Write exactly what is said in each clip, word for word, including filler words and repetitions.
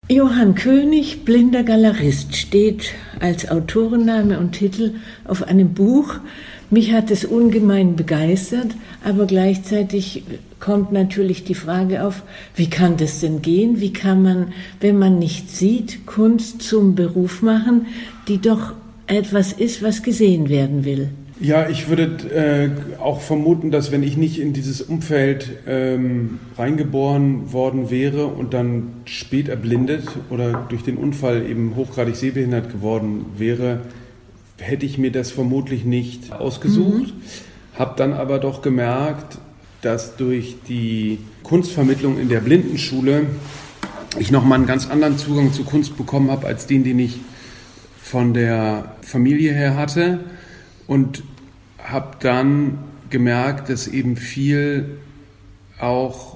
Johann König, blinder Galerist, steht als Autorenname und Titel auf einem Buch. Mich hat es ungemein begeistert, aber gleichzeitig kommt natürlich die Frage auf, wie kann das denn gehen? Wie kann man, wenn man nichts sieht, Kunst zum Beruf machen, die doch etwas ist, was gesehen werden will? Ja, ich würde äh, auch vermuten, dass wenn ich nicht in dieses Umfeld ähm, reingeboren worden wäre und dann spät erblindet oder durch den Unfall eben hochgradig sehbehindert geworden wäre, hätte ich mir das vermutlich nicht ausgesucht. Mhm. Habe dann aber doch gemerkt, dass durch die Kunstvermittlung in der Blindenschule ich nochmal einen ganz anderen Zugang zu Kunst bekommen habe, als den, den ich von der Familie her hatte. Und habe dann gemerkt, dass eben viel auch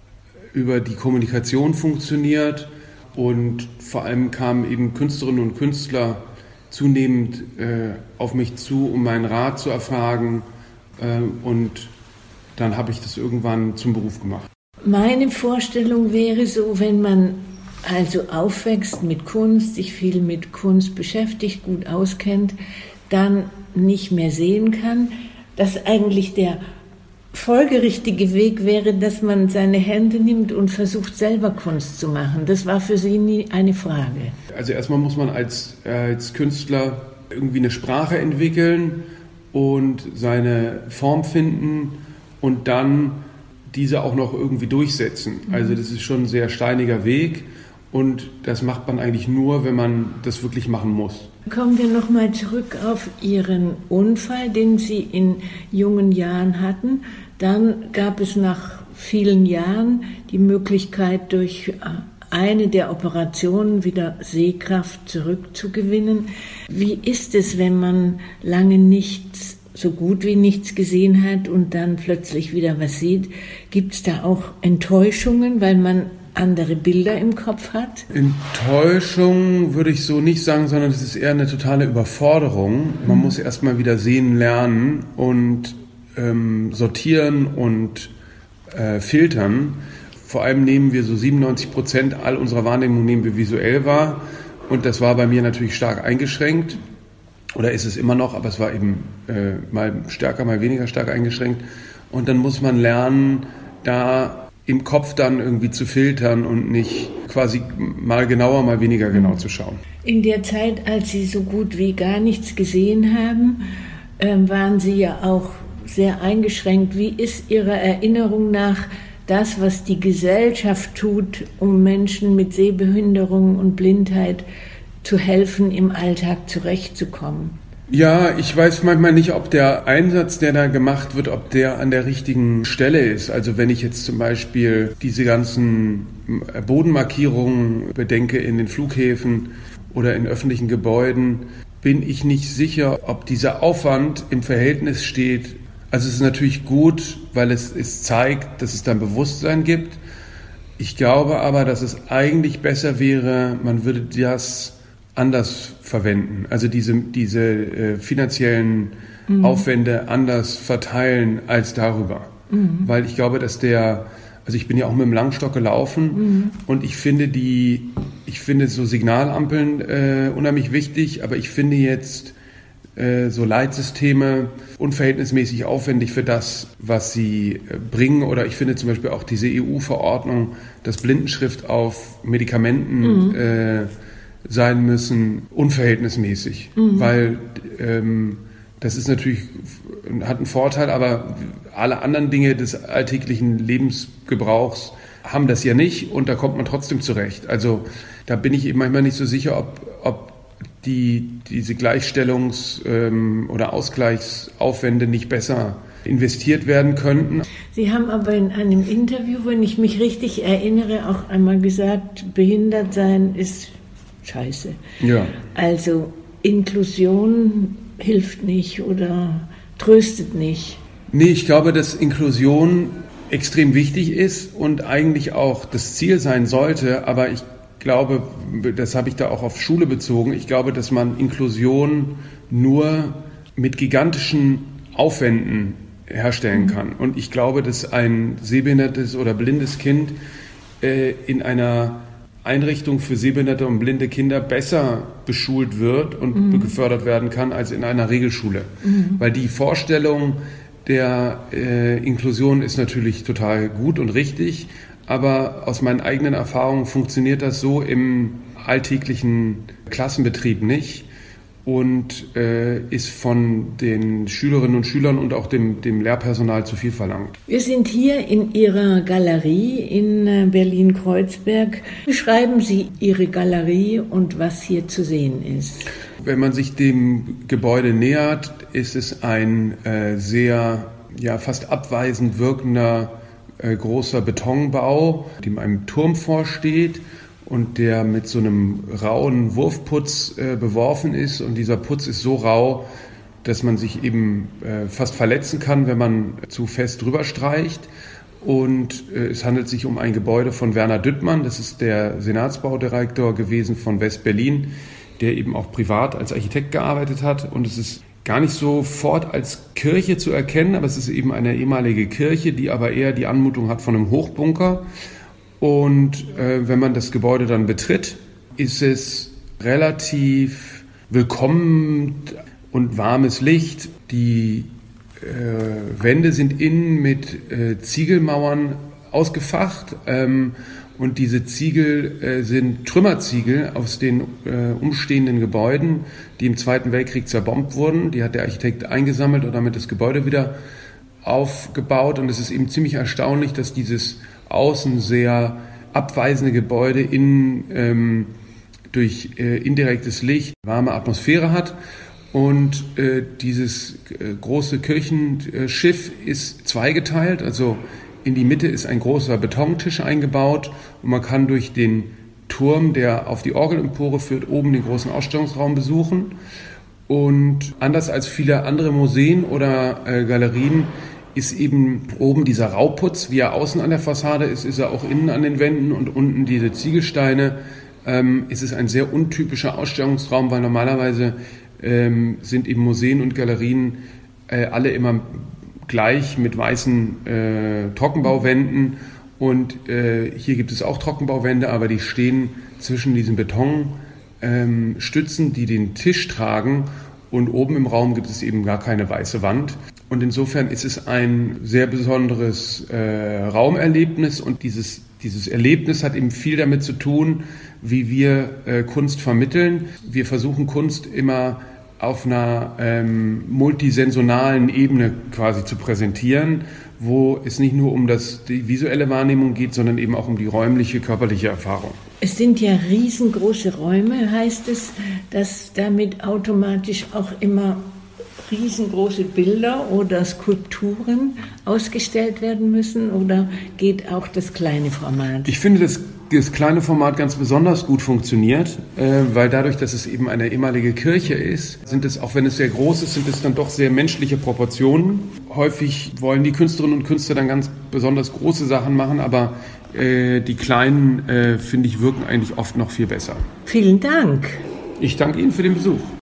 über die Kommunikation funktioniert und vor allem kamen eben Künstlerinnen und Künstler zunehmend äh, auf mich zu, um meinen Rat zu erfragen, äh, und dann habe ich das irgendwann zum Beruf gemacht. Meine Vorstellung wäre so, wenn man also aufwächst mit Kunst, sich viel mit Kunst beschäftigt, gut auskennt, dann nicht mehr sehen kann, dass eigentlich der folgerichtige Weg wäre, dass man seine Hände nimmt und versucht, selber Kunst zu machen. Das war für Sie nie eine Frage. Also erstmal muss man als, äh, als Künstler irgendwie eine Sprache entwickeln und seine Form finden und dann diese auch noch irgendwie durchsetzen. Also das ist schon ein sehr steiniger Weg und das macht man eigentlich nur, wenn man das wirklich machen muss. Kommen wir nochmal zurück auf Ihren Unfall, den Sie in jungen Jahren hatten. Dann gab es nach vielen Jahren die Möglichkeit, durch eine der Operationen wieder Sehkraft zurückzugewinnen. Wie ist es, wenn man lange nichts, so gut wie nichts gesehen hat und dann plötzlich wieder was sieht? Gibt es da auch Enttäuschungen, weil man andere Bilder im Kopf hat? Enttäuschung würde ich so nicht sagen, sondern es ist eher eine totale Überforderung. Man mhm. muss erstmal wieder sehen lernen und ähm, sortieren und äh, filtern. Vor allem nehmen wir so siebenundneunzig Prozent all unserer Wahrnehmung nehmen wir visuell wahr und das war bei mir natürlich stark eingeschränkt oder ist es immer noch, aber es war eben äh, mal stärker, mal weniger stark eingeschränkt und dann muss man lernen, da im Kopf dann irgendwie zu filtern und nicht quasi mal genauer, mal weniger genau zu schauen. In der Zeit, als Sie so gut wie gar nichts gesehen haben, äh, waren Sie ja auch sehr eingeschränkt. Wie ist Ihrer Erinnerung nach das, was die Gesellschaft tut, um Menschen mit Sehbehinderung und Blindheit zu helfen, im Alltag zurechtzukommen? Ja, ich weiß manchmal nicht, ob der Einsatz, der da gemacht wird, ob der an der richtigen Stelle ist. Also wenn ich jetzt zum Beispiel diese ganzen Bodenmarkierungen bedenke in den Flughäfen oder in öffentlichen Gebäuden, bin ich nicht sicher, ob dieser Aufwand im Verhältnis steht. Also es ist natürlich gut, weil es, es zeigt, dass es dann Bewusstsein gibt. Ich glaube aber, dass es eigentlich besser wäre, man würde das anders verwenden, also diese, diese äh, finanziellen mhm. Aufwände anders verteilen als darüber. Mhm. Weil ich glaube, dass der, also ich bin ja auch mit dem Langstock gelaufen mhm. und ich finde die, ich finde so Signalampeln äh, unheimlich wichtig, aber ich finde jetzt äh, so Leitsysteme unverhältnismäßig aufwendig für das, was sie äh, bringen. Oder ich finde zum Beispiel auch diese E U-Verordnung, dass Blindenschrift auf Medikamenten mhm. äh, sein müssen, unverhältnismäßig, mhm. weil ähm, das ist natürlich, hat einen Vorteil, aber alle anderen Dinge des alltäglichen Lebensgebrauchs haben das ja nicht und da kommt man trotzdem zurecht. Also da bin ich eben manchmal nicht so sicher, ob, ob die, diese Gleichstellungs- ähm, oder Ausgleichsaufwände nicht besser investiert werden könnten. Sie haben aber in einem Interview, wenn ich mich richtig erinnere, auch einmal gesagt, behindert sein ist Scheiße. Ja. Also Inklusion hilft nicht oder tröstet nicht. Nee, ich glaube, dass Inklusion extrem wichtig ist und eigentlich auch das Ziel sein sollte, aber ich glaube, das habe ich da auch auf Schule bezogen, ich glaube, dass man Inklusion nur mit gigantischen Aufwänden herstellen kann. Und ich glaube, dass ein sehbehindertes oder blindes Kind äh, in einer Einrichtung für sehbehinderte und blinde Kinder besser beschult wird und mhm. gefördert werden kann als in einer Regelschule. Mhm. Weil die Vorstellung der äh, Inklusion ist natürlich total gut und richtig, aber aus meinen eigenen Erfahrungen funktioniert das so im alltäglichen Klassenbetrieb nicht und äh, ist von den Schülerinnen und Schülern und auch dem, dem Lehrpersonal zu viel verlangt. Wir sind hier in Ihrer Galerie in Berlin-Kreuzberg. Beschreiben Sie Ihre Galerie und was hier zu sehen ist. Wenn man sich dem Gebäude nähert, ist es ein äh, sehr, ja, fast abweisend wirkender äh, großer Betonbau, dem einem Turm vorsteht und der mit so einem rauen Wurfputz äh, beworfen ist. Und dieser Putz ist so rau, dass man sich eben äh, fast verletzen kann, wenn man zu fest drüber streicht. Und äh, es handelt sich um ein Gebäude von Werner Düttmann, das ist der Senatsbaudirektor gewesen von West-Berlin, der eben auch privat als Architekt gearbeitet hat. Und es ist gar nicht sofort als Kirche zu erkennen, aber es ist eben eine ehemalige Kirche, die aber eher die Anmutung hat von einem Hochbunker. Und äh, wenn man das Gebäude dann betritt, ist es relativ willkommen und warmes Licht. Die äh, Wände sind innen mit äh, Ziegelmauern ausgefacht. Ähm, Und diese Ziegel äh, sind Trümmerziegel aus den äh, umstehenden Gebäuden, die im Zweiten Weltkrieg zerbombt wurden. Die hat der Architekt eingesammelt und damit das Gebäude wieder aufgebaut. Und es ist eben ziemlich erstaunlich, dass dieses außen sehr abweisende Gebäude innen ähm, durch äh, indirektes Licht warme Atmosphäre hat. Und äh, dieses äh, große Kirchenschiff ist zweigeteilt, also in die Mitte ist ein großer Betontisch eingebaut und man kann durch den Turm, der auf die Orgelempore führt, oben den großen Ausstellungsraum besuchen. Und anders als viele andere Museen oder äh, Galerien ist eben oben dieser Rauputz, wie er außen an der Fassade ist, ist er auch innen an den Wänden und unten diese Ziegelsteine. Ähm, ist es ein sehr untypischer Ausstellungsraum, weil normalerweise ähm, sind eben Museen und Galerien äh, alle immer gleich mit weißen äh, Trockenbauwänden und äh, hier gibt es auch Trockenbauwände, aber die stehen zwischen diesen Betonstützen, ähm, die den Tisch tragen und oben im Raum gibt es eben gar keine weiße Wand und insofern ist es ein sehr besonderes äh, Raumerlebnis und dieses, dieses Erlebnis hat eben viel damit zu tun, wie wir äh, Kunst vermitteln. Wir versuchen Kunst immer auf einer ähm, multisensionalen Ebene quasi zu präsentieren, wo es nicht nur um das, die visuelle Wahrnehmung geht, sondern eben auch um die räumliche, körperliche Erfahrung. Es sind ja riesengroße Räume, heißt es, dass damit automatisch auch immer riesengroße Bilder oder Skulpturen ausgestellt werden müssen oder geht auch das kleine Format? Ich finde, dass das kleine Format ganz besonders gut funktioniert, äh, weil dadurch, dass es eben eine ehemalige Kirche ist, sind es, auch wenn es sehr groß ist, sind es dann doch sehr menschliche Proportionen. Häufig wollen die Künstlerinnen und Künstler dann ganz besonders große Sachen machen, aber äh, die kleinen, äh, finde ich, wirken eigentlich oft noch viel besser. Vielen Dank. Ich danke Ihnen für den Besuch.